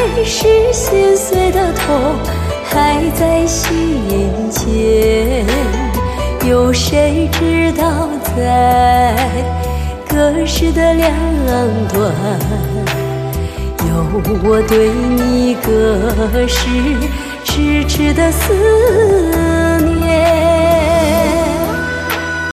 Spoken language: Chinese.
时心碎的痛还在心间，有谁知道在隔世的两端，有我对你隔世痴痴的思念。